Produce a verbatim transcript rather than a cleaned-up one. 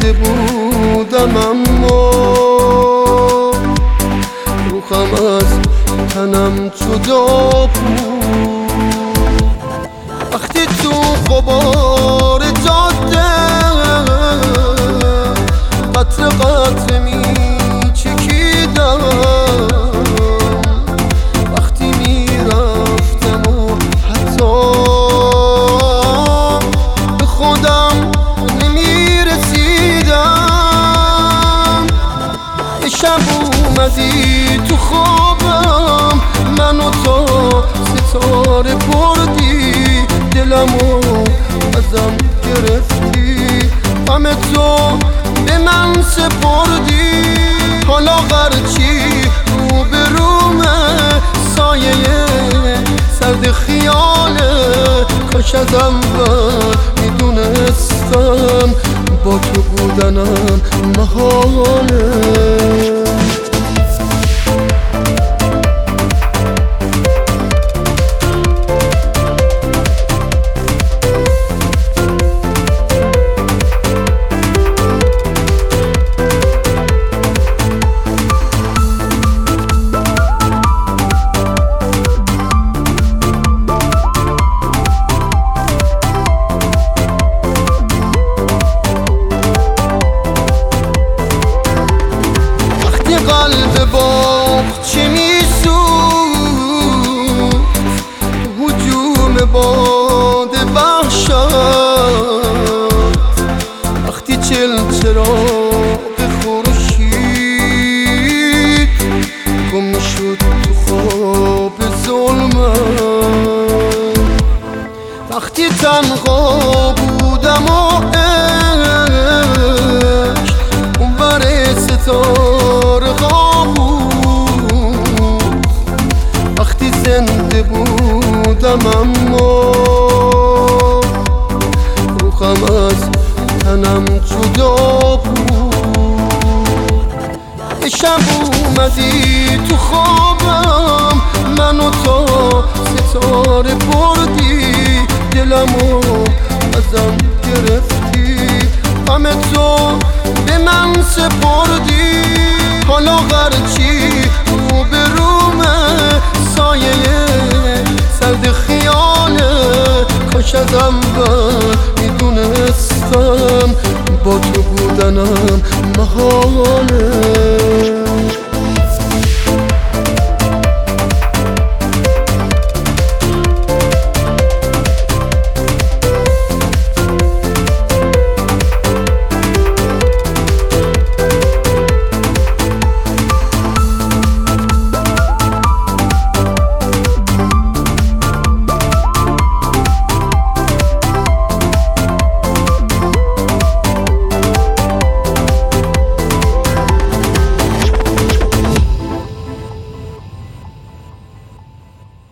زنده بودم اما روحم از تنم جدا بود. وقتی تو غبار جاده قطره قطره می چکیدم، وقتی می رفتم و حتی به خودم نمی رسیدم، شب اومدی تو خوابم منو تا ستاره بردی، دلمو ازم گرفتی، غم تو به من سپردی. حالا هرچی رو به رومه سایه سرد خیاله، کاش از اول میدونستم با تو بودنم محاله. قلب باغچه میسوخت هجوم باد وحشت، وقتی چل چراغ خورشید گم میشد تو خواب ظلمت، وقتی تنها بودم و عشق اونور ستاره زنده بودم اما روحم از تنم جدا بود. شب اومدی تو خوابم منو تا ستاره بردی، دلمو ازم گرفتی، غم تو به من سپردی. حالا هرچی رو به رومه سایه سرد خیاله، کاش از اول میدونستم با تو بودنم محاله.